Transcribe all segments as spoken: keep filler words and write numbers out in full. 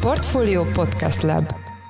Portfolio Podcast Lab.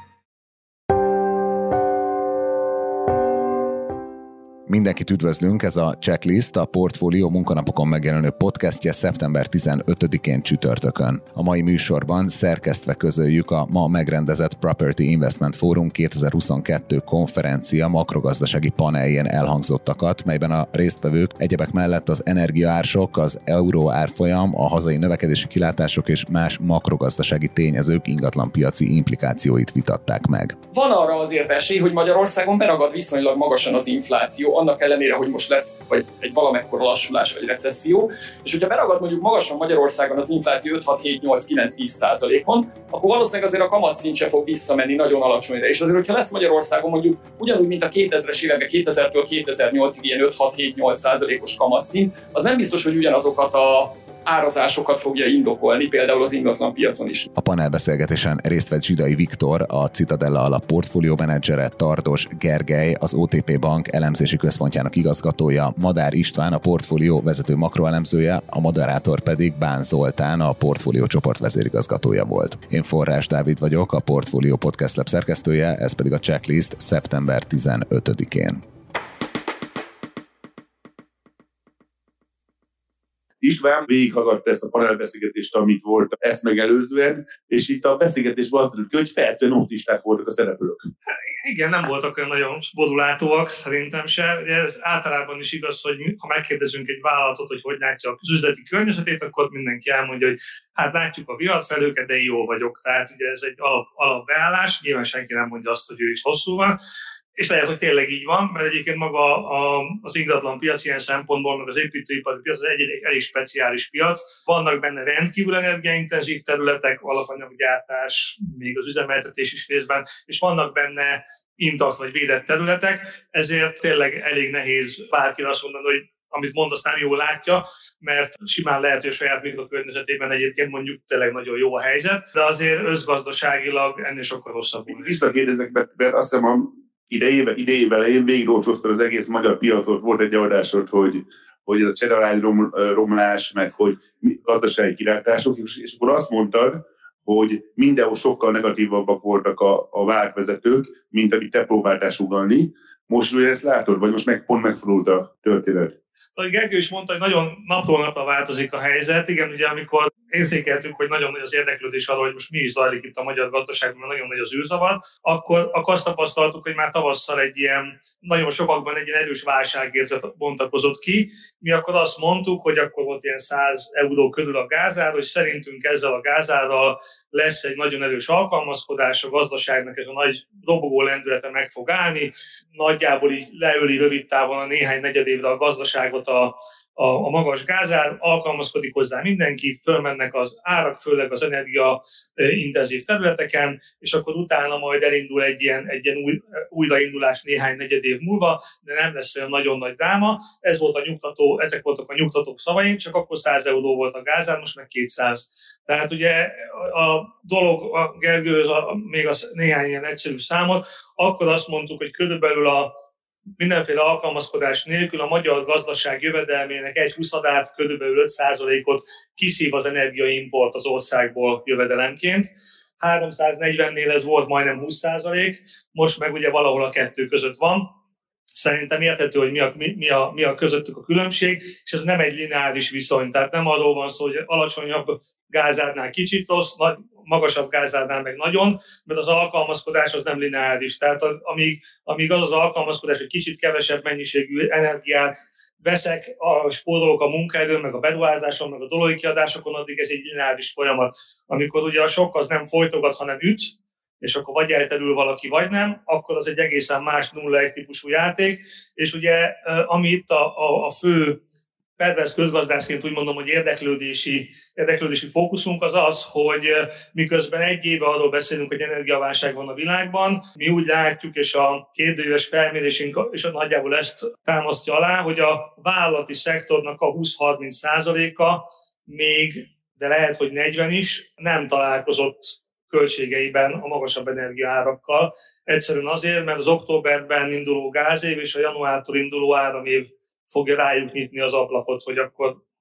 Mindenkit üdvözlünk, ez a Checklist, a Portfolio munkanapokon megjelenő podcastje szeptember tizenötödikén csütörtökön. A mai műsorban szerkesztve közöljük a ma megrendezett Property Investment Forum kétezer-huszonkettő konferencia makrogazdasági paneljén elhangzottakat, melyben a résztvevők egyebek mellett az energiaársok, az euró árfolyam, a hazai növekedési kilátások és más makrogazdasági tényezők ingatlanpiaci implikációit vitatták meg. Van arra azért esély, hogy Magyarországon beragad viszonylag magasan az infláció, annak ellenére, hogy most lesz vagy egy valamekkora lassulás vagy recesszió, és hogyha beragad mondjuk magasan Magyarországon az infláció öt hat hét nyolc kilenc tíz százalékon, akkor valószínűleg azért a kamatszint se fog visszamenni nagyon alacsonyra. És azért, hogyha lesz Magyarországon mondjuk ugyanúgy, mint a kétezres években, kétezertől kétezer-nyolcig ilyen öt hat hét nyolc százalékos kamatszint, az nem biztos, hogy ugyanazokat a árazásokat fogja indokolni, például az ingatlanpiacon is. A panelbeszélgetésen részt vett Zsidai Viktor, a Citadella alap portfólió menedzsere, Tardos Gergely, az o té pé Bank elemzési központjának igazgatója, Madár István, a portfólió vezető makroelemzője, a moderátor pedig Bán Zoltán, a portfólió csoport vezérigazgatója volt. Én Forrás Dávid vagyok, a Portfolio Podcast Lab szerkesztője, ez pedig a Checklist szeptember tizenötödikén. István végighallgatta ezt a panelbeszélgetést, amit volt ezt megelőzően, és itt a beszélgetésben azt mondjuk, hogy feltűnően optimisták voltak a szereplők. Igen, nem voltak olyan nagyon bodulátóak, szerintem se. Ugye ez általában is igaz, hogy ha megkérdezünk egy vállalatot, hogy hogy látja az üzleti környezetét, akkor mindenki elmondja, hogy hát látjuk a viharfelőket, de én jól vagyok. Tehát ugye ez egy alap, alapbeállás, nyilván senki nem mondja azt, hogy ő is hosszú van. És lehet, hogy tényleg így van, mert egyébként maga a, az ingatlan piac ilyen szempontból, meg az építőipari piac az egy, egy elég speciális piac. Vannak benne rendkívül energiaintenzív területek, alapanyaggyártás, még az üzemeltetés is részben, és vannak benne intakt vagy védett területek, ezért tényleg elég nehéz bárki azt mondani, hogy amit mond, azt nem jól látja, mert simán lehet, hogy a saját mikrokörnyezetében egyébként mondjuk tényleg nagyon jó a helyzet, de azért összgazdaságilag ennél sokkal rosszabb. Visszakérdezek, mert azt hiszem, a idejében, idejében elején végigrócsoztad az egész magyar piacot, volt egy adásod, hogy, hogy ez a cserearány rom, romlás, meg hogy gazdasági kilátások, és, és akkor azt mondtad, hogy mindenhol sokkal negatívabbak voltak a, a vártvezetők, mint amit te próbáltál sugallni. Most ugye ezt látod, vagy most meg, pont megfordult a történet? Ahogy Gergő is mondta, hogy nagyon napról napra változik a helyzet. Igen, ugye amikor érzékeltük, hogy nagyon nagy az érdeklődés arra, hogy most mi is zajlik itt a magyar gazdaságban, nagyon nagy az űrzavar, akkor, akkor azt tapasztaltuk, hogy már tavasszal egy ilyen, nagyon sokakban egy ilyen erős válságérzet bontakozott ki. Mi akkor azt mondtuk, hogy akkor volt ilyen száz euró körül a gázár, hogy szerintünk ezzel a gázárral lesz egy nagyon erős alkalmazkodás, a gazdaságnak ez a nagy robogó lendülete meg fog állni, nagyjából így leöli rövid távon a néhány negyedévre a gazdaságot a, a, a magas gázár, alkalmazkodik hozzá mindenki, fölmennek az árak, főleg az energiaintenzív területeken, és akkor utána majd elindul egy ilyen, egy ilyen új, újraindulás néhány negyedév múlva, de nem lesz olyan nagyon nagy dráma. Ez volt a nyugtató, ezek voltak a nyugtatók szavaink, csak akkor száz euró volt a gázár, most meg kétszáz. Tehát ugye a dolog, a Gergőhöz a, még az néhány ilyen egyszerű számot, akkor azt mondtuk, hogy körülbelül a mindenféle alkalmazkodás nélkül a magyar gazdaság jövedelmének egy huszadát, körülbelül öt százalékot kiszív az energiaimport az országból jövedelemként. háromszáznegyvennél ez volt majdnem húsz százalék, most meg ugye valahol a kettő között van. Szerintem érthető, hogy mi a, mi, a, mi a közöttük a különbség, és ez nem egy lineáris viszony, tehát nem arról van szó, hogy alacsonyabb gázárnál kicsit rossz, nagy, magasabb gázárnál meg nagyon, mert az alkalmazkodás az nem lineáris. Tehát amíg, amíg az az alkalmazkodás, hogy kicsit kevesebb mennyiségű energiát veszek, a spórolok a munkaerőn, meg a beruházáson, meg a dolói kiadásokon, addig ez egy lineáris folyamat. Amikor ugye a sok az nem folytogat, hanem üt, és akkor vagy elterül valaki, vagy nem, akkor az egy egészen más nulla egy típusú játék, és ugye ami itt a, a, a fő pervers közgazdászként úgy mondom, hogy érdeklődési, érdeklődési fókuszunk az az, hogy miközben egy éve arról beszélünk, hogy energiaválság van a világban, mi úgy látjuk, és a kérdőíves felmérésünk és nagyjából ezt támasztja alá, hogy a vállalati szektornak a húsz-harminc százaléka még, de lehet, hogy negyven is nem találkozott költségeiben a magasabb energiaárakkal. Egyszerűen azért, mert az októberben induló gázév és a januártól induló áramév fogja rájuk nyitni az ablakot, hogy akkor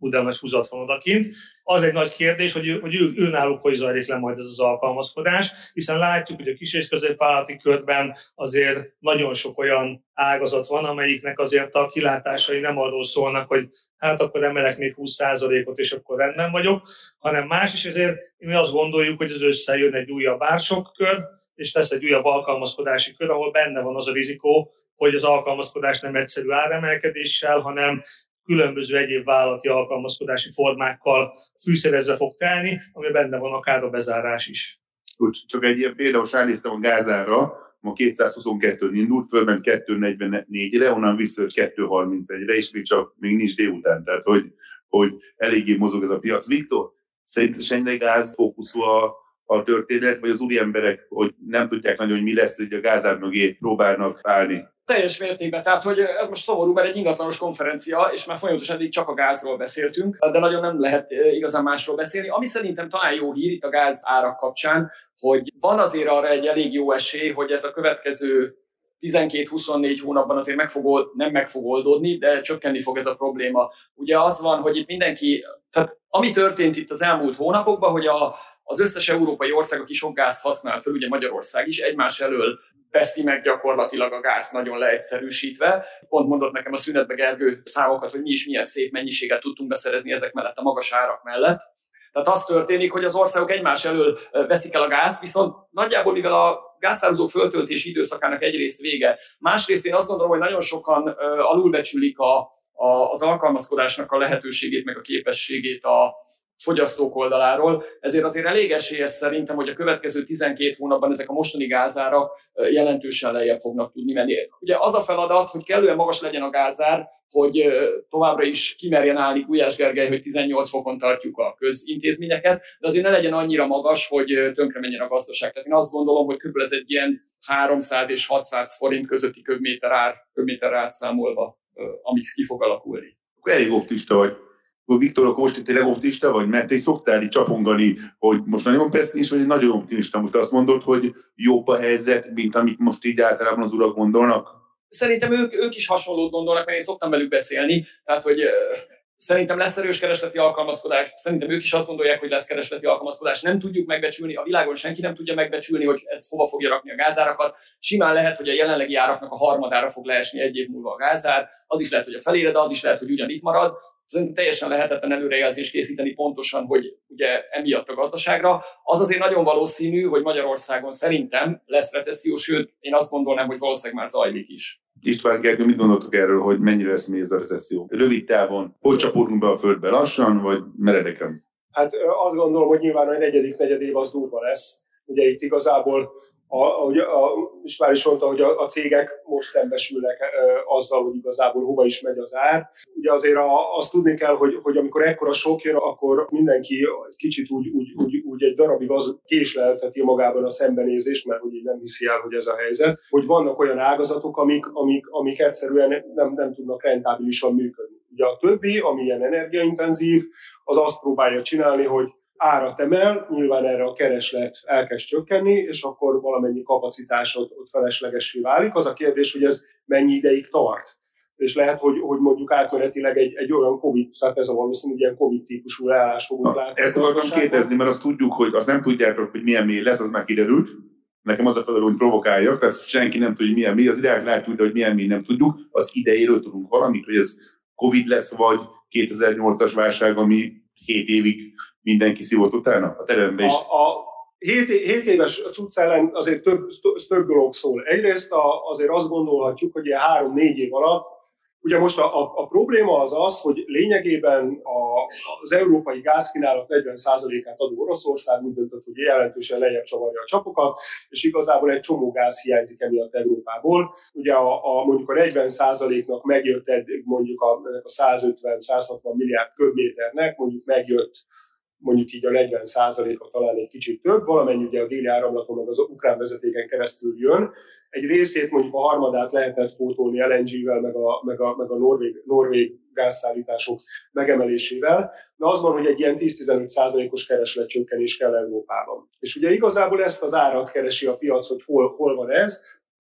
hú de nagy húzat van odakint. Az egy nagy kérdés, hogy, ő, hogy ő, ő náluk hogy zajlik le majd ez az alkalmazkodás, hiszen látjuk, hogy a kis- és középvállalati körben azért nagyon sok olyan ágazat van, amelyiknek azért a kilátásai nem arról szólnak, hogy hát akkor emelek még húsz százalékot, és akkor rendben vagyok, hanem más, és ezért mi azt gondoljuk, hogy az összejön egy újabb ársokkör, és lesz egy újabb alkalmazkodási kör, ahol benne van az a rizikó, hogy az alkalmazkodás nem egyszerű áremelkedéssel, hanem különböző egyéb vállalati alkalmazkodási formákkal fűszerezve fog telni, ami benne van akár a bezárás is. Csak egy ilyen például ránéztem a gázára, ma kétszázhuszonkettőn indult, fölment kétszáznegyvennégyre, onnan visszajött kétszázharmincegyre, és még csak még nincs délután, tehát hogy, hogy eléggé mozog ez a piac. Viktor, szerinted ennyire gáz fókuszú a, a történet, vagy az úri emberek, hogy nem tudják nagyon, hogy mi lesz, hogy a gázár mögé próbálnak állni? Teljes mértékben, tehát hogy ez most szomorú, mert egy ingatlanos konferencia, és már folyamatosan eddig csak a gázról beszéltünk, de nagyon nem lehet igazán másról beszélni. Ami szerintem talán jó hír itt a gáz árak kapcsán, hogy van azért arra egy elég jó esély, hogy ez a következő tizenkét-huszonnégy hónapban azért meg fog old, nem meg fog oldódni, de csökkenni fog ez a probléma. Ugye az van, hogy itt mindenki, tehát ami történt itt az elmúlt hónapokban, hogy a, az összes európai ország, aki sok gázt használ föl, ugye Magyarország is, egymás elől veszi meg gyakorlatilag a gáz nagyon leegyszerűsítve. Pont mondott nekem a szünetbe Gergő számokat, hogy mi is milyen szép mennyiséget tudtunk beszerezni ezek mellett, a magas árak mellett. Tehát az történik, hogy az országok egymás elől veszik el a gázt, viszont nagyjából mivel a gáztározók föltöltési időszakának egyrészt vége, másrészt én azt gondolom, hogy nagyon sokan alulbecsülik a, a, az alkalmazkodásnak a lehetőségét, meg a képességét a fogyasztók oldaláról, ezért azért elég esélyes szerintem, hogy a következő tizenkét hónapban ezek a mostani gázárak jelentősen lejjebb fognak tudni menni. Ugye az a feladat, hogy kellően magas legyen a gázár, hogy továbbra is kimerjen állni Gulyás Gergely, hogy tizennyolc fokon tartjuk a közintézményeket, de azért ne legyen annyira magas, hogy tönkre menjen a gazdaság. Tehát én azt gondolom, hogy körülbelül ez egy ilyen háromszáz és hatszáz forint közötti köbméter ár, köbméter ár számolva, amit ki fog alakulni. Elég optimista vagy. Viktor, akkor most tényleg optimista vagy? Mert te is szoktál így csapongani, hogy most nagyon pessimist vagy, nagyon optimista. Most azt mondod, hogy jobb a helyzet, mint amit most így általában az urak gondolnak? Szerintem ők, ők is hasonlót gondolnak, mert én szoktam velük beszélni. Tehát, hogy uh, szerintem lesz erős keresleti alkalmazkodás. Szerintem ők is azt gondolják, hogy lesz keresleti alkalmazkodás. Nem tudjuk megbecsülni, a világon senki nem tudja megbecsülni, hogy ez hova fogja rakni a gázárakat. Simán lehet, hogy a jelenlegi áraknak a harmadára fog leesni egy év múlva a gázár. Az is lehet, hogy a felére, de az is lehet, hogy ugyanitt marad. Szerintem teljesen lehetetlen előrejelzést készíteni pontosan, hogy ugye emiatt a gazdaságra. Az azért nagyon valószínű, hogy Magyarországon szerintem lesz recesszió, sőt, én azt gondolnám, hogy valószínűleg már zajlik is. István, Gergő, mit gondoltok erről, hogy mennyire lesz még ez a recesszió? Rövid távon, hogy csapódunk be a földbe lassan, vagy meredeken? Hát azt gondolom, hogy nyilván a negyedik negyedév az durva lesz. Ugye itt igazából ahogy István is mondta, hogy a, a cégek most szembesülnek e, azzal, hogy igazából hova is megy az ár. Ugye azért a, azt tudni kell, hogy, hogy amikor ekkora sok jön, akkor mindenki kicsit úgy, úgy, úgy, úgy egy darabig az késlelteti magában a szembenézést, mert hogy így nem hiszi el, hogy ez a helyzet. Hogy vannak olyan ágazatok, amik, amik, amik egyszerűen nem, nem tudnak rentábilisan működni. Ugye a többi, ami ilyen energiaintenzív, az azt próbálja csinálni, hogy árat emel, nyilván erre a kereslet elkezd csökkenni, és akkor valamennyi kapacitás ott, ott feleslegessé válik. Az a kérdés, hogy ez mennyi ideig tart. És lehet, hogy, hogy mondjuk átmenetileg egy, egy olyan Covid, tehát ez a valószínű, ilyen Covid-típusú leállás fogunk látni. Ezt akartam kérdezni, mert azt tudjuk, hogy azt nem tudjátok, hogy milyen mély lesz, az már kiderült. Nekem az a feladat, hogy provokáljak, tehát senki nem tudja, hogy milyen mély, az ideák látjuk, de hogy milyen mély nem tudjuk. Az idejéről tudunk valamit, hogy ez Covid lesz, vagy kétezer-nyolcas válság, ami hét évig mindenki szívott utána a terembe is. A, a hét éves cucc ellen azért több, több dolog szól. Egyrészt a, azért azt gondolhatjuk, hogy ilyen három-négy év alatt, ugye most a, a, a probléma az az, hogy lényegében a, az európai gázkínálat negyven százalékát adó Oroszország úgy döntött, hogy jelentősen lejjebb csavarja a csapokat, és igazából egy csomó gáz hiányzik emiatt Európából. Ugye a, a, mondjuk a negyven százaléknak megjött eddig mondjuk a, a százötven-százhatvan milliárd köbméternek, mondjuk megjött mondjuk így a negyven százaléka talán egy kicsit több, valamennyi ugye a déli áramlaton meg az ukrán vezetéken keresztül jön. Egy részét mondjuk a harmadát lehetett pótolni el en gé-vel, meg a, meg a, meg a norvég, norvég gázszállítások megemelésével, de az van, hogy egy ilyen tíz-tizenöt százalékos keresletcsökkenés kell Európában. És ugye igazából ezt az árat keresi a piac, hogy hol, hol van ez.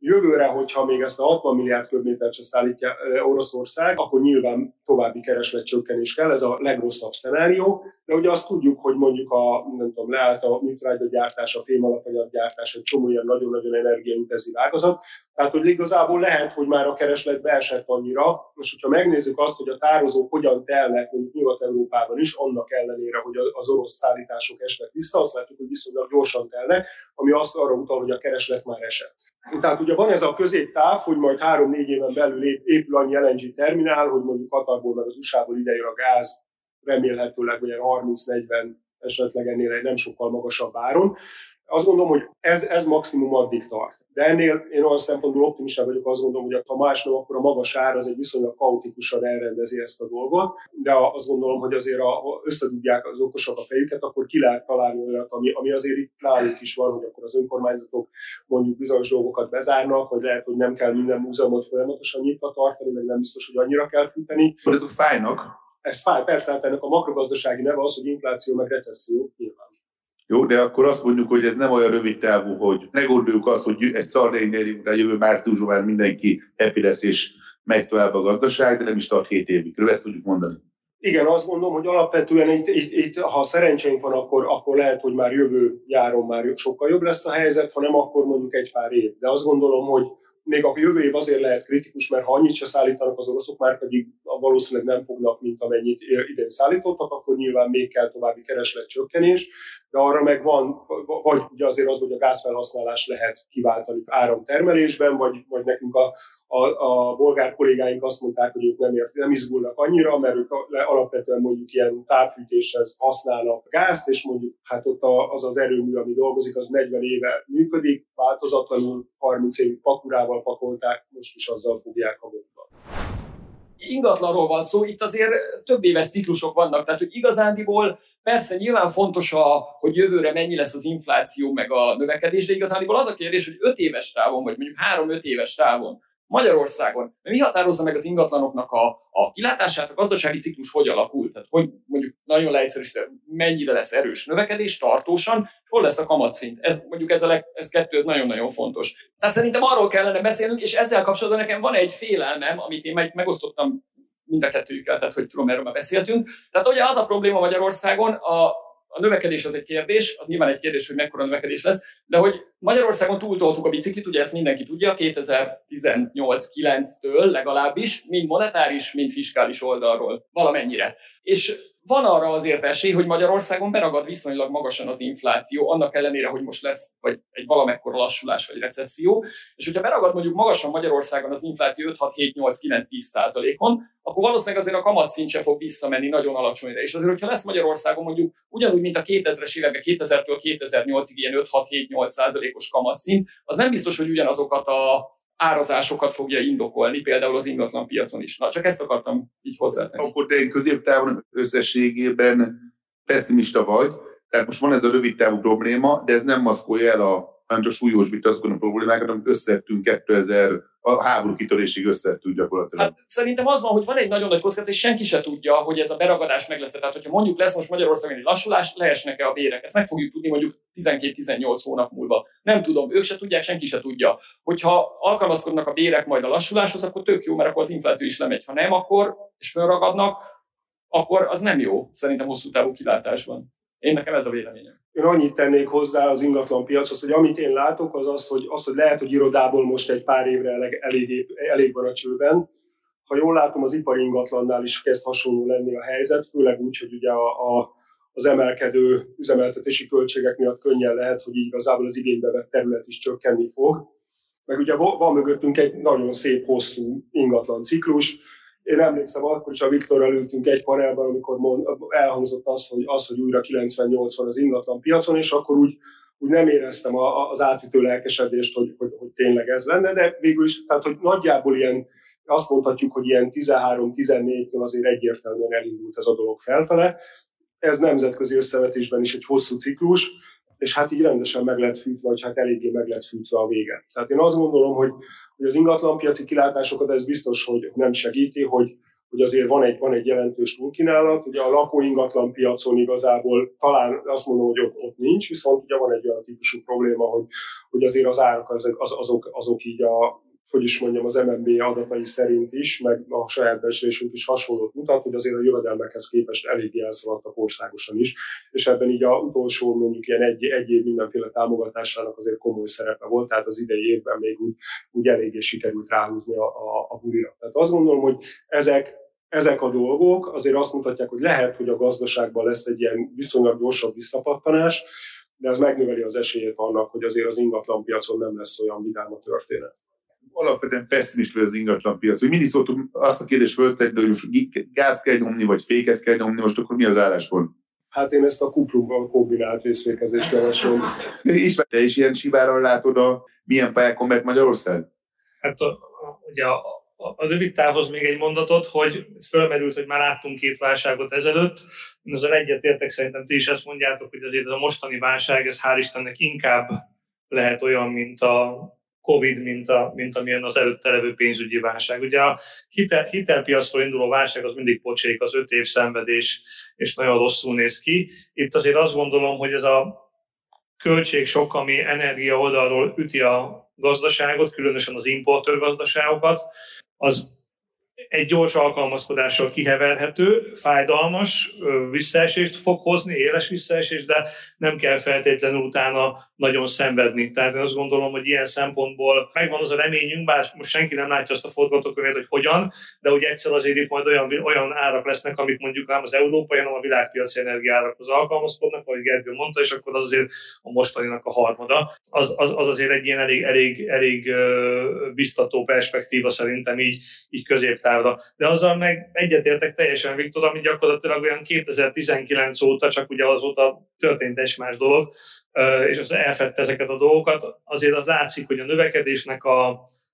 Jövőre, hogyha még ezt a hatvan milliárd köbmétert se szállítja Oroszország, akkor nyilván további keresletcsökkenés kell, ez a legrosszabb szenárió, de ugye azt tudjuk, hogy mondjuk a, nem tudom, leállt a műtrágyagyártás, a fémalapanyaggyártás, egy csomó ilyen nagyon-nagyon energiaintenzív ágazat, tehát hogy igazából lehet, hogy már a kereslet beesett annyira. Most, hogyha megnézzük azt, hogy a tározók hogyan telnek, mondjuk Nyugat-Európában is, annak ellenére, hogy az orosz szállítások estek vissza, azt látjuk, hogy viszonylag gyorsan telnek, ami azt arra utal, hogy a kereslet már esett. Tehát ugye van ez a középtáv, hogy majd három-négy éven belül épül annyi el en gé terminál, hogy mondjuk Katarból meg az u es á-ból idejön a gáz, remélhetőleg olyan harminc-negyven, esetleg ennél egy nem sokkal magasabb áron. Azt gondolom, hogy ez, ez maximum addig tart. De ennél én olyan szempontból optimista vagyok, azt gondolom, hogy ha más nem, akkor a magas ár az egy viszonylag kaotikusan elrendezi ezt a dolgot, de azt gondolom, hogy azért ha összedugják az okosak a fejüket, akkor ki lehet találni olyat, ami, ami azért itt náluk is van, hogy akkor az önkormányzatok mondjuk bizonyos dolgokat bezárnak, vagy lehet, hogy nem kell minden múzeumot folyamatosan nyitva tartani, meg nem biztos, hogy annyira kell fűteni. Hogy ezek fájnak? Ez fáj, persze, hát ennek a makrogazdasági neve az, hogy infláció meg recesszió, nyilván. Jó, de akkor azt mondjuk, hogy ez nem olyan rövid távú, hogy ne gondoljuk azt, hogy egy szarlényeri után jövő márciusban már mindenki happy lesz és megy tovább a gazdaság, de nem is tart hét évig. Körülbelül ezt tudjuk mondani. Igen, azt gondolom, hogy alapvetően itt, itt, itt ha szerencsénk van, akkor, akkor lehet, hogy már jövő nyáron már sokkal jobb lesz a helyzet, ha nem, akkor mondjuk egy pár év. De azt gondolom, hogy még a jövő év azért lehet kritikus, mert ha annyit se szállítanak az oroszok, már pedig valószínűleg nem fognak, mint amennyit idén szállítottak, akkor nyilván még kell további keresletcsökkenés, de arra meg van, vagy ugye azért az, hogy a gázfelhasználás lehet kiváltani áramtermelésben, vagy, vagy nekünk a, a, a bolgár kollégáink azt mondták, hogy ők nem, ért, nem izgulnak annyira, mert ők alapvetően mondjuk ilyen távfűtéshez használnak gázt, és mondjuk hát ott az az erőmű, ami dolgozik, az negyven éve működik, változatlanul harminc évig pakurával pakolták, most is azzal fogják a gondot. Ingatlanról van szó, itt azért több éves ciklusok vannak, tehát hogy igazándiból persze nyilván fontos, a, hogy jövőre mennyi lesz az infláció meg a növekedés, de igazándiból az a kérdés, hogy öt éves távon, vagy mondjuk három-öt éves távon Magyarországon, mi határozza meg az ingatlanoknak a, a kilátását, a gazdasági ciklus hogy alakul, tehát hogy mondjuk nagyon leegyszerűsítve, mennyire lesz erős növekedés tartósan, és hol lesz a kamatszint. Ez mondjuk ez, a leg, ez kettő ez nagyon-nagyon fontos. Tehát szerintem arról kellene beszélnünk, és ezzel kapcsolatban nekem van egy félelmem, amit én meg, megosztottam mind a kettőjükkel, tehát hogy tudom, erről már beszéltünk. Tehát ugye az a probléma Magyarországon, a, a növekedés az egy kérdés, az nyilván egy kérdés, hogy mekkora növekedés lesz, de hogy Magyarországon túltoltuk a biciklit, ugye ezt mindenki tudja, kétezer-tizennyolc kilenctől legalábbis, mind monetáris, mind fiskális oldalról, valamennyire. És van arra azért esély, hogy Magyarországon beragad viszonylag magasan az infláció, annak ellenére, hogy most lesz vagy egy valamekkora lassulás vagy recesszió, és hogyha beragad mondjuk magasan Magyarországon az infláció öt hat hét nyolc kilenc tíz százalékon, akkor valószínűleg azért a kamatszint sem fog visszamenni nagyon alacsonyra. És azért, hogyha lesz Magyarországon mondjuk ugyanúgy, mint a kétezres években, kétezertől kétezer-nyolcig ilyen öt hat hét nyolc százalékos kamatszint, az nem biztos, hogy ugyanazokat a árazásokat fogja indokolni, például az ingatlan piacon is. Na, csak ezt akartam így hozzátenni. Akkor te középtávon összességében pessimista vagy, tehát most van ez a rövid távú probléma, de ez nem maszkolja el a hanem csak súlyosbít azokon a problémákat, amit összettünk kétezer, a háború kitörésig összettünk gyakorlatilag. Hát, szerintem az van, hogy van egy nagyon nagy kockázat, és senki se tudja, hogy ez a beragadás meg lesz. Tehát, hogyha mondjuk lesz most Magyarországon egy lassulás, leesnek-e a bérek. Ezt meg fogjuk tudni mondjuk tizenkét-tizennyolc hónap múlva. Nem tudom, ők se tudják, senki se tudja. Hogyha alkalmazkodnak a bérek majd a lassuláshoz, akkor tök jó, mert akkor az infláció is lemegy. Ha nem, akkor, és fölragadnak, akkor az nem jó, szerintem hosszú távú kilátásban. Én nekem ez a véleményem. Én annyit tennék hozzá az ingatlan piachoz, hogy amit én látok, az az, hogy, az, hogy lehet, hogy irodából most egy pár évre elég, elég, elég van a csőben. Ha jól látom, az ipari ingatlannál is kezd hasonló lenni a helyzet, főleg úgy, hogy ugye a, a, az emelkedő üzemeltetési költségek miatt könnyen lehet, hogy így igazából az igénybe vett terület is csökkenni fog. Meg ugye van mögöttünk egy nagyon szép, hosszú ingatlan ciklus. Én emlékszem, akkor is a Viktorral ültünk egy panelben, amikor mond, elhangzott az, hogy, az, hogy újra kilencvennyolc van az ingatlan piacon, és akkor úgy, úgy nem éreztem a, az átütő lelkesedést, hogy, hogy, hogy tényleg ez lenne, de végül is, tehát hogy nagyjából ilyen, azt mondhatjuk, hogy ilyen tizenhárom-tizennégytől azért egyértelműen elindult ez a dolog felfele. Ez nemzetközi összevetésben is egy hosszú ciklus, és hát így rendesen meg lett fűtve, vagy hát eléggé meg lett fűtve a vége. Tehát én azt gondolom, hogy, hogy az ingatlanpiaci kilátásokat ez biztos, hogy nem segíti, hogy, hogy azért van egy, van egy jelentős túlkínálat. Ugye a lakóingatlan piacon igazából talán azt mondom, hogy ott, ott nincs, viszont ugye van egy olyan típusú probléma, hogy, hogy azért az árak az, az, azok, azok így a, hogy is mondjam, az em en bé adatai szerint is, meg a saját becslésünk is hasonlót mutat, hogy azért a jövedelmekhez képest eléggé elszaladtak országosan is, és ebben így a utolsó mondjuk ilyen egy, egy év mindenféle támogatásának azért komoly szerepe volt, tehát az idei évben még úgy, úgy eléggé sikerült ráhúzni a, a, a bulira. Tehát azt gondolom, hogy ezek, ezek a dolgok azért azt mutatják, hogy lehet, hogy a gazdaságban lesz egy ilyen viszonylag gyorsabb visszapattanás, de ez megnöveli az esélyét annak, hogy azért az ingatlanpiacon nem lesz olyan vidám a történet. Alapvetően pessimist vagy az ingatlan piac. Hogy mindig szoktuk azt a kérdést föltenni, hogy most gáz kell nyomni, vagy féket kell nyomni, most akkor mi az álláspont? Hát én ezt a kuplumban kombinált részfékezést javaslom. És te is ilyen siváron látod, a milyen pályákon megy Magyarország? Hát a, a, ugye a, a, a rövid távhoz még egy mondatot, hogy fölmerült, hogy már láttunk két válságot ezelőtt. Én azon egyetértek, szerintem ti is ezt mondjátok, hogy azért ez a mostani válság, ez hál' Istennek inkább lehet olyan, mint a Covid, mint, a, mint amilyen az előtte levő pénzügyi válság. Ugye a hitel, hitelpiacról induló válság az mindig pocsék, az öt év szenvedés, és nagyon rosszul néz ki. Itt azért azt gondolom, hogy ez a költségsok, ami energia oldalról üti a gazdaságot, különösen az importőr gazdaságokat, az egy gyors alkalmazkodással kiheverhető, fájdalmas visszaesést fog hozni, éles visszaesést, de nem kell feltétlenül utána nagyon szenvedni. Tehát én azt gondolom, hogy ilyen szempontból megvan az a reményünk, bár most senki nem látja azt a forgatókönyvet, hogy hogyan, de hogy egyszer azért itt majd olyan, olyan árak lesznek, amik mondjuk nem az európai, hanem a világpiaci energiárakhoz alkalmazkodnak, ahogy Gergő mondta, és akkor az azért a mostaninak a harmada. Az, az, az azért egy ilyen elég, elég, elég biztató perspektíva szerintem így, így középtávra. De azzal meg egyetértek teljesen, Viktor, ami gyakorlatilag olyan kétezer-tizenkilenc óta, csak ugye azóta történt egy más dolog, és az elfedte ezeket a dolgokat. Azért az látszik, hogy a növekedésnek a,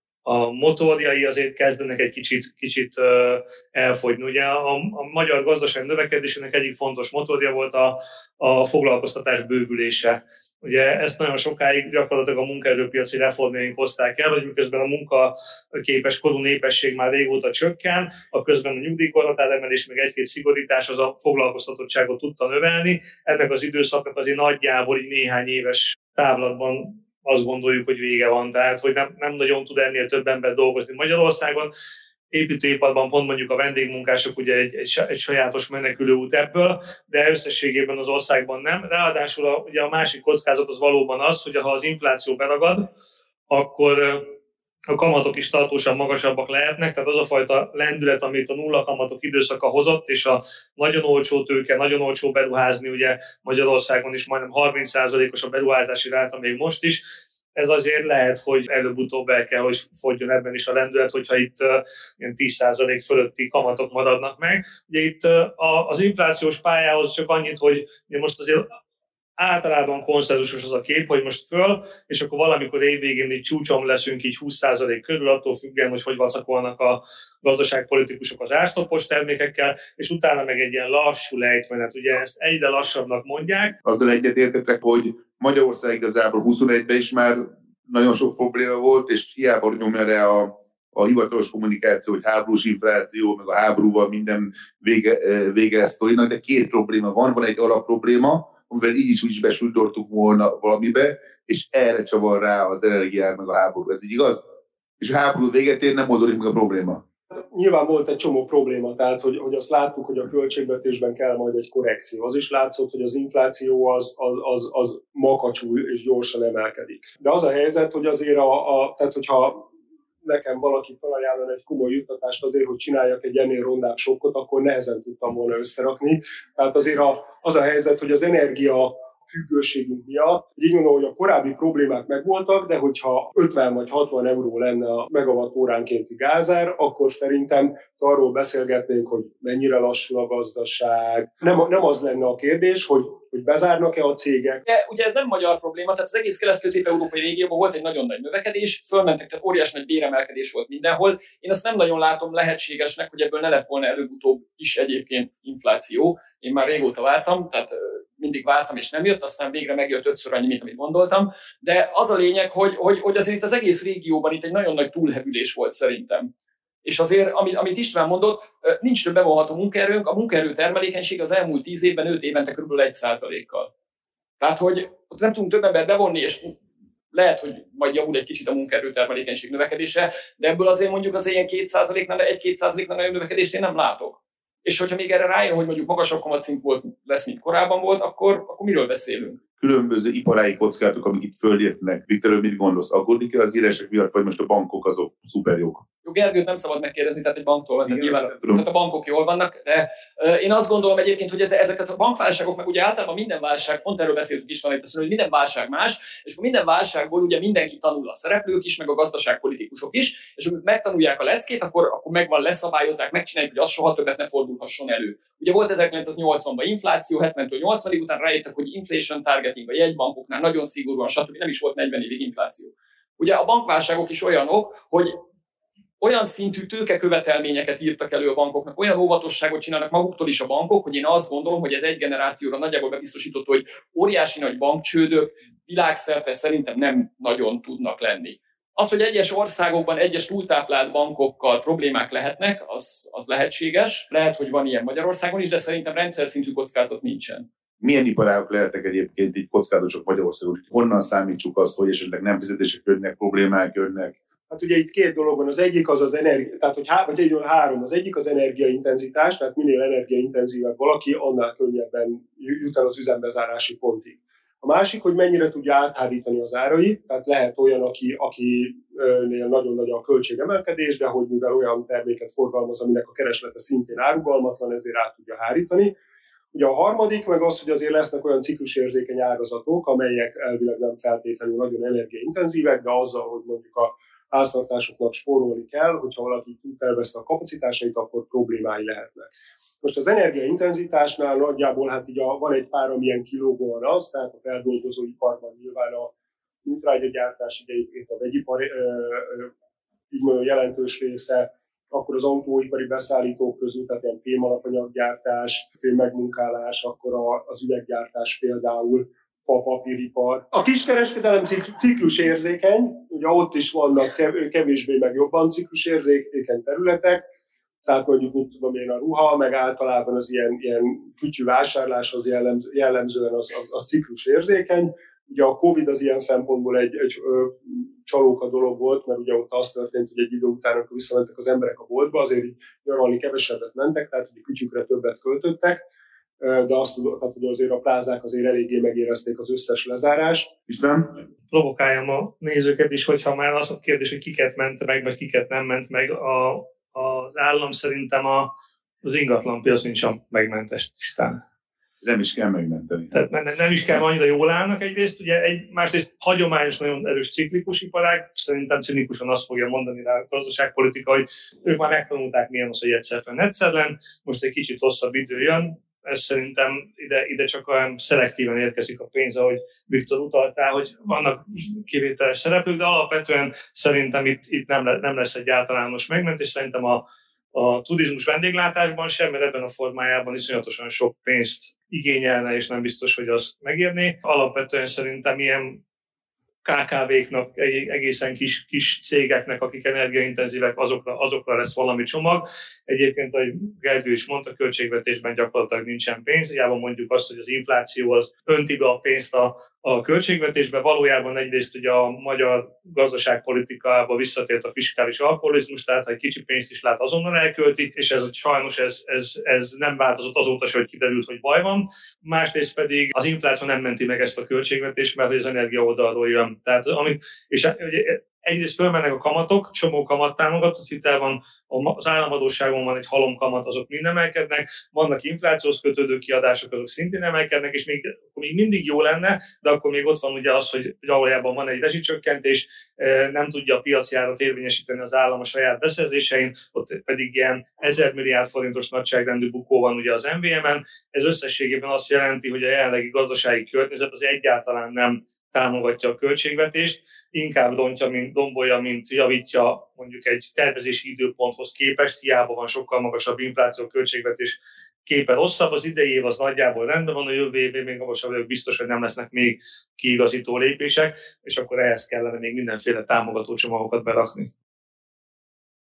a motorjai azért kezdenek egy kicsit, kicsit elfogyni. Ugye a, a magyar gazdaság növekedésének egyik fontos motorja volt a, a foglalkoztatás bővülése. Ugye ezt nagyon sokáig gyakorlatilag a munkaerőpiaci reformjaink hozták el, hogy miközben a munkaképes korú népesség már régóta csökken, a közben a nyugdíjkorhatár emelés, meg egy-két szigorítás az a foglalkoztatottságot tudta növelni. Ennek az időszaknak azért nagyjából így néhány éves távlatban azt gondoljuk, hogy vége van, tehát hogy nem, nem nagyon tud ennél több ember dolgozni Magyarországon. Építőiparban pont mondjuk a vendégmunkások ugye egy, egy, egy sajátos menekülőút ebből, de összességében az országban nem. Ráadásul a, ugye a másik kockázat az valóban az, hogy ha az infláció beragad, akkor a kamatok is tartósan magasabbak lehetnek, tehát az a fajta lendület, amit a nulla kamatok időszaka hozott, és a nagyon olcsó tőke, nagyon olcsó beruházni, ugye Magyarországon is majdnem harminc százalékos a beruházási ráta még most is, ez azért lehet, hogy előbb-utóbb el kell, hogy fogjon ebben is a lendület, hogyha itt uh, ilyen tíz százalék fölötti kamatok maradnak meg. Ugye itt uh, az inflációs pályához csak annyit, hogy most azért általában konszenzusos az a kép, hogy most föl, és akkor valamikor évvégén így csúcson leszünk így húsz százalék körül, attól függően, hogy hogy vacakolnak a gazdaságpolitikusok az árstoppos termékekkel, és utána meg egy ilyen lassú lejtmenet, ugye ezt egyre lassabbnak mondják. Azzal egyetértetek, hogy Magyarország igazából huszonegyben is már nagyon sok probléma volt, és hiába nyomja rá a, a hivatalos kommunikáció, hogy háborús infláció, meg a háborúval minden vége, vége lesz sztorinak, de két probléma van. Van egy alapprobléma, amivel így is úgy is besújtottuk volna valamibe, és erre csavar rá az energiár meg a háború. Ez így igaz? És a háború véget ér, nem oldódik meg a probléma. Nyilván volt egy csomó probléma, tehát hogy, hogy azt láttuk, hogy a költségvetésben kell majd egy korrekció. Az is látszott, hogy az infláció az, az, az, az makacsul és gyorsan emelkedik. De az a helyzet, hogy azért, a, a, tehát hogyha nekem valaki felajánlana egy komoly juttatást azért, hogy csináljak egy ennél rondább sokkot, akkor nehezen tudtam volna összerakni. Tehát azért a, az a helyzet, hogy az energia függőségünk miatt. Így gondolom, hogy a korábbi problémák megvoltak, de hogyha ötven vagy hatvan euró lenne a megawatt óránkénti gázár, akkor szerintem arról beszélgetnénk, hogy mennyire lassul a gazdaság. Nem, nem az lenne a kérdés, hogy, hogy bezárnak-e a cégek. De ugye ez nem magyar probléma, tehát az egész kelet-közép-európai régióban volt egy nagyon nagy növekedés, fölmentek, tehát óriás nagy béremelkedés volt mindenhol. Én azt nem nagyon látom lehetségesnek, hogy ebből ne lett volna előbb-utóbb is egyébként infláció. Én már régóta vártam, tehát mindig vártam, és nem jött, aztán végre megjött ötször annyi, mint amit gondoltam. De az a lényeg, hogy, hogy, hogy azért itt az egész régióban itt egy nagyon nagy túlhevülés volt szerintem. És azért, amit, amit István mondott, nincs több bevonható munkaerőnk, a munkaerő termelékenység az elmúlt tíz évben, öt évente kb. egy százalékkal. Tehát, hogy ott nem tudunk több embert bevonni, és lehet, hogy majd javul egy kicsit a munkaerő termelékenység növekedése, de ebből azért mondjuk az ilyen két százaléknál, egy-két százaléknál nagyobb növekedést én nem látok. És hogyha még erre rájön, hogy mondjuk magasabb kamatszint volt, lesz, mint korábban volt, akkor, akkor miről beszélünk? Különböző iparági kockázatok, amik itt fölértnek. Viktor, mit gondolsz? Aggódni kell az írások miatt, vagy most a bankok azok szuper jók? Jó, Gergőt nem szabad megkérdezni, tehát egy banktól, tehát nyilván tehát a bankok jól vannak, de uh, én azt gondolom egyébként, hogy ez, ezek a bankválságok, meg ugye általában minden válság, pont erről beszéltük is van itt, hogy minden válság más, és minden válságból ugye mindenki tanul, a szereplők is, meg a gazdaságpolitikusok is, és amikor megtanulják a leckét, akkor, akkor megvan, leszabályozzák, megcsinálják, hogy az soha többet ne fordulhasson elő. Ugye volt ezerkilencszáznyolcvanban infláció, hetventől nyolcvanig után rájöttek, hogy inflation targeting a jegybankoknál nagyon szigorúan, stb. Nem is volt negyven évig infláció. Ugye a bankválságok is olyanok, hogy olyan szintű tőkekövetelményeket írtak elő a bankoknak, olyan óvatosságot csinálnak maguktól is a bankok, hogy én azt gondolom, hogy ez egy generációra nagyjából bebiztosított, hogy óriási nagy bankcsődök világszerte szerintem nem nagyon tudnak lenni. Az, hogy egyes országokban egyes túltáplált bankokkal problémák lehetnek, az, az lehetséges. Lehet, hogy van ilyen Magyarországon is, de szerintem rendszer szintű kockázat nincsen. Milyen iparágok lehetnek egyébként így kockázatok Magyarországon? Honnan számítsuk azt, hogy esetleg nem fizetések jönnek, problémák jönnek? Hát ugye itt két dolog van, az egyik az az energia, tehát hogy há, vagy egyről három, az egyik az energiaintenzitás, tehát minél energiaintenzívebb valaki, annál könnyebben jut el az üzembezárási pontig. A másik, hogy mennyire tudja áthárítani az árait, tehát lehet olyan, aki, akinél nagyon nagy a költségemelkedés, de hogy mivel olyan terméket forgalmaz, aminek a kereslete szintén árugalmatlan, ezért át tudja hárítani. Ugye a harmadik meg az, hogy azért lesznek olyan ciklusérzékeny ágazatok, amelyek elvileg nem feltétlenül nagyon energiaintenzívek, de azzal, hogy mondjuk a háztartásoknak spórolni kell, hogyha valaki elveszte a kapacitásait, akkor problémái lehetnek. Most az energiaintenzitásnál nagyjából hát így a, van egy pár, amilyen kilógóan az, tehát a feldolgozóiparban nyilván a műtrágyagyártás, egyébként a vegyipar így mondom, jelentős része, akkor az autóipari beszállítók közül, tehát ilyen fémalapanyaggyártás, fémmegmunkálás, akkor az üveggyártás például, a papíripar. A kiskereskedelem ciklusérzékeny, ugye ott is vannak kevésbé meg jobban ciklusérzékeny területek, tehát mondjuk, mit tudom én, a ruha, meg általában az ilyen, ilyen kütyű vásárlás az jellemző, jellemzően az, az, az ciklusérzékeny. Ugye a Covid az ilyen szempontból egy, egy ö, csalóka dolog volt, mert ugye ott az történt, hogy egy idő után, amikor visszamentek az emberek a boltba, azért így nyaralni kevesebbet mentek, tehát hogy a kütyükre többet költöttek, de azt tudom, tehát, hogy azért a plázák azért eléggé megérezték az összes lezárást. István? Provokáljam a nézőket is, hogyha már az a kérdés, hogy kiket ment meg, vagy kiket nem ment meg, a, az állam szerintem a, az ingatlanpiac nincs a megmentes listán. Nem is kell megmenteni. Tehát nem, nem is kell, annyira jól állnak egyrészt, ugye egy, másrészt hagyományos, nagyon erős ciklikus iparág, szerintem cinikusan azt fogja mondani rá a gazdaságpolitika, hogy ők már megtanulták, milyen az, hogy egyszer fenn egyszerlen, most egy kicsit hosszabb idő jön, ez szerintem ide, ide csak olyan szelektíven érkezik a pénz, ahogy Viktor utalt rá, hogy vannak kivételes szereplők, de alapvetően szerintem itt, itt nem, le, nem lesz egy általános megmentés, szerintem a, a turizmus vendéglátásban sem, mert ebben a formájában iszonyatosan sok pénzt igényelne, és nem biztos, hogy az megérné. Alapvetően szerintem ilyen ká ká véknak, egészen kis, kis cégeknek, akik energiaintenzívek, azokra, azokra lesz valami csomag. Egyébként, ahogy Gergő is mondta, költségvetésben gyakorlatilag nincsen pénz. Hiába mondjuk azt, hogy az infláció az önti be a pénzt a, a költségvetésbe. Valójában egyrészt ugye a magyar gazdaságpolitikába visszatért a fiskális alkoholizmus, tehát ha egy kicsi pénzt is lát, azonnal elkölti, és ez sajnos ez, ez, ez nem változott azóta se, hogy kiderült, hogy baj van. Másrészt pedig az infláció nem menti meg ezt a költségvetést, mert az energia oldalról jön. Tehát, amit, és egyrészt fölmennek a kamatok, csomó kamat támogatott hitel van, az államadósságon van egy halom kamat, azok mind emelkednek, vannak inflációhoz kötődő kiadások, azok szintén emelkednek, és még, még mindig jó lenne, de akkor még ott van ugye az, hogy valójában van egy rezsicsökkentés, nem tudja a piaci árat érvényesíteni az állam a saját beszerzésein, ott pedig ilyen ezer milliárd forintos nagyságrendű bukó van ugye az em vé em-en. Ez összességében azt jelenti, hogy a jelenlegi gazdasági környezet az egyáltalán nem támogatja a költségvetést, inkább rontja, mint dombolja, mint javítja mondjuk egy tervezési időponthoz képest, hiába van sokkal magasabb infláció, költségvetés képe rosszabb, az idei év az nagyjából rendben van, a jövő évben még magasabb vagyok biztos, hogy nem lesznek még kiigazító lépések, és akkor ehhez kellene még mindenféle támogató csomagokat berakni.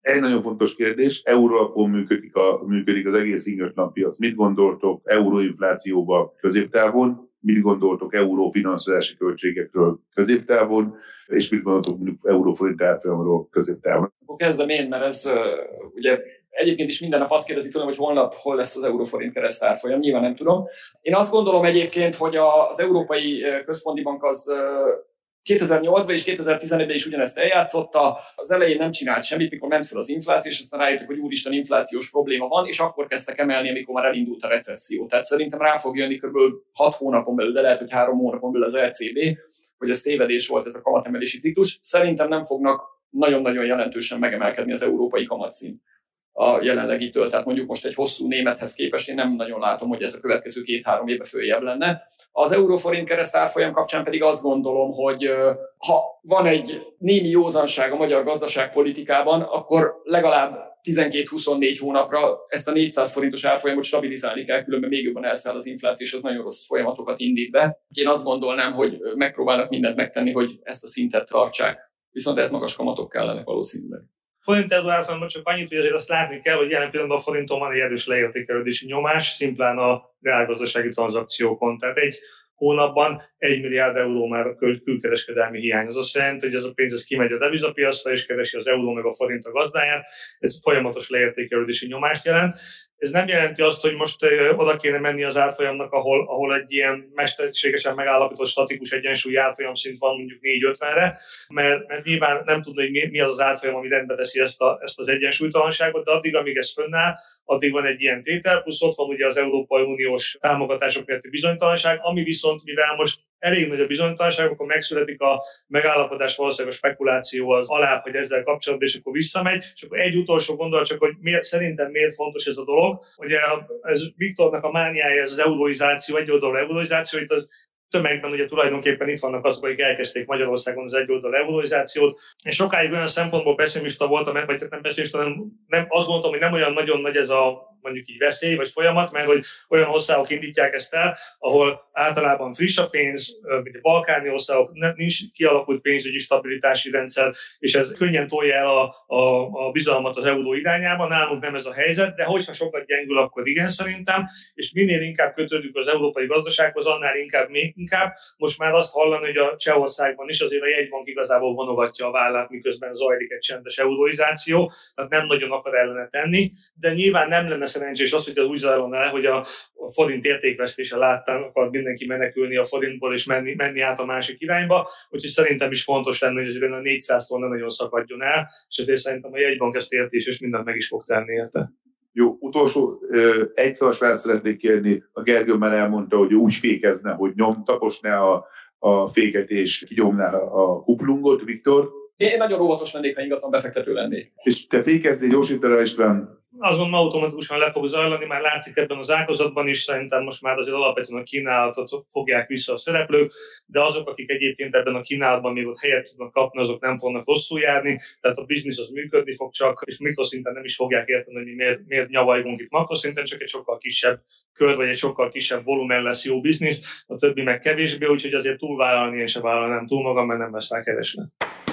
Egy nagyon fontos kérdés, euró alapon működik, a, működik az egész ingatlanpiac. Mit gondoltok euróinflációba középtávon? Mit gondoltok eurófinanszírozási költségekről középtávon? És mit gondoltok euróforint árfolyamról középtávon? Akkor kezdem én, mert ez uh, ugye egyébként is minden nap azt kérdezik tőlem, hogy holnap hol lesz az euróforint keresztárfolyam, nyilván nem tudom. Én azt gondolom egyébként, hogy az Európai Központi Bank az kétezer-nyolcban és kétezer-tizenegyben is ugyanezt eljátszotta, az elején nem csinált semmit, mikor ment fel az infláció, és aztán rájöttek, hogy úristen, inflációs probléma van, és akkor kezdtek emelni, amikor már elindult a recesszió. Tehát szerintem rá fog jönni kb. hat hónapon belül, de lehet, hogy három hónapon belül az é cé bé, hogy ez tévedés volt ez a kamatemelési ciklus. Szerintem nem fognak nagyon-nagyon jelentősen megemelkedni az európai kamatszint a jelenlegitől. Tehát mondjuk most egy hosszú némethez képest én nem nagyon látom, hogy ez a következő két-három évben följebb lenne. Az euróforint keresztárfolyam kapcsán pedig azt gondolom, hogy ha van egy némi józanság a magyar gazdaságpolitikában, akkor legalább tizenkét-huszonnégy hónapra ezt a négyszáz forintos árfolyamot stabilizálni kell, különben még jobban elszáll az infláció, és az nagyon rossz folyamatokat indít be. Én azt gondolnám, hogy megpróbálnak mindent megtenni, hogy ezt a szintet tartsák. Viszont ez magas kamatok kellenek valószínűleg. Forint euró árfolyamban csak annyit, hogy azért azt látni kell, hogy jelen pillanatban a forinton van egy erős leértékelődési nyomás, szimplán a reálgazdasági tranzakciókon. Tehát egy hónapban egy milliárd euró már a kül- külkereskedelmi hiány. Az azt jelenti, hogy ez a pénz ez kimegy a devizapiacra, és keresi az euró meg a forint a gazdáját. Ez folyamatos leértékelődési nyomást jelent. Ez nem jelenti azt, hogy most oda kéne menni az árfolyamnak, ahol, ahol egy ilyen mesterségesen megállapított statikus egyensúlyi árfolyamszint van mondjuk négy ötvenre, mert, mert nyilván nem tudni, hogy mi, mi az az árfolyam, ami rendbe teszi ezt, a, ezt az egyensúlytalanságot, de addig, amíg ez fönnáll, addig van egy ilyen tétel, plusz ott van ugye az Európai Uniós támogatások miatti bizonytalanság, ami viszont, mivel most elég nagy a bizonytalanság, akkor megszületik a megállapodás, valószínűleg a spekuláció az alább, hogy ezzel kapcsolatban, és akkor visszamegy. És akkor egy utolsó gondolat csak, hogy miért, szerintem miért fontos ez a dolog. Ugye ez Viktornak a mániája, ez az euróizáció, egyoldalú euróizáció, itt az tömegben ugye tulajdonképpen itt vannak azok, akik elkezdték Magyarországon az egyoldalú euróizációt. És sokáig olyan szempontból pessimista voltam, vagy nem pessimista, nem, nem, azt gondoltam, hogy nem olyan nagyon nagy ez a mondjuk így veszély vagy folyamat, mert hogy olyan országok indítják ezt el, ahol általában friss a pénz, mint a balkáni országok, nincs kialakult pénzügyi stabilitási rendszer, és ez könnyen tolja el a, a, a bizalmat az euró irányába. Nálunk nem ez a helyzet, de hogyha sokat gyengül, akkor igen szerintem, és minél inkább kötődünk az európai gazdasághoz, annál inkább még inkább. Most már azt hallani, hogy a Csehországban is azért a jegybank igazából vonogatja a vállát, miközben zajlik egy csendes euróizáció, tehát nem nagyon akar ellene tenni, de nyilván nem lenne szerencsés az, hogy az úgy zajlana el, hogy a, a forint értékvesztése láttán akar mindenki menekülni a forintból és menni, menni át a másik irányba, úgyhogy szerintem is fontos lenne, hogy azért a négyszáztól ne nagyon szakadjon el, és ezért szerintem a jegybank ezt érti, és mindent meg is fog tenni érte. Jó, utolsó egy szavas fel szeretnék kérni. A Gergő már elmondta, hogy úgy fékezne, hogy nyom, taposná a, a féket és kinyomná a kuplungot. Viktor? Én nagyon óvatos lennék, ha ingatlan befektető lennék. És te fékeznél gyorsítaná, István? Azt gondolom, automatikusan le fog zajlani, már látszik ebben az ágazatban is, szerintem most már azért alapvetően a kínálatot fogják vissza a szereplők, de azok, akik egyébként ebben a kínálatban még ott helyet tudnak kapni, azok nem fognak rosszul járni, tehát a biznisz az működni fog csak, és mikroszinten nem is fogják érteni, hogy mi miért, miért nyavajgunk itt makroszinten, csak egy sokkal kisebb kör, vagy egy sokkal kisebb volumen lesz jó biznisz, a többi meg kevésbé, úgyhogy azért túlvállalni én se vállalnám túl magam, mert nem lesz rá kereslet.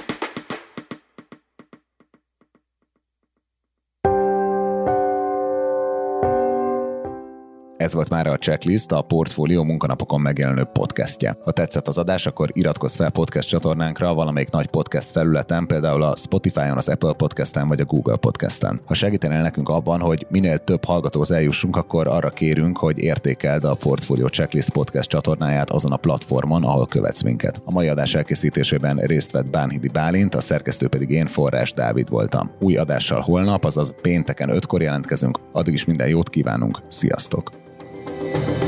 Ez volt már a Checklist, a Portfólió munkanapokon megjelenő podcastje. Ha tetszett az adás, akkor iratkozz fel podcast csatornánkra valamelyik nagy podcast felületen, például a Spotify-on, az Apple Podcasten vagy a Google Podcasten. Ha segítenél nekünk abban, hogy minél több hallgatóhoz eljussunk, akkor arra kérünk, hogy értékeld a Portfólió Checklist podcast csatornáját azon a platformon, ahol követsz minket. A mai adás elkészítésében részt vett Bánhidi Bálint, a szerkesztő pedig én, Forrás Dávid voltam. Új adással holnap, azaz pénteken ötkor jelentkezünk, addig is minden jót kívánunk, sziasztok!